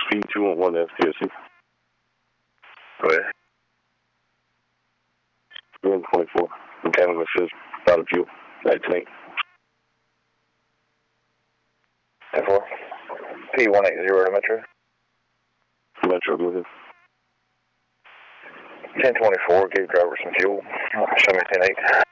P211 STSC. Go ahead. 24. Mechanical assist, out of fuel, 19. 10-4. P180 to Metro. Metro, go ahead. 1024, give driver some fuel. Show me 10-8.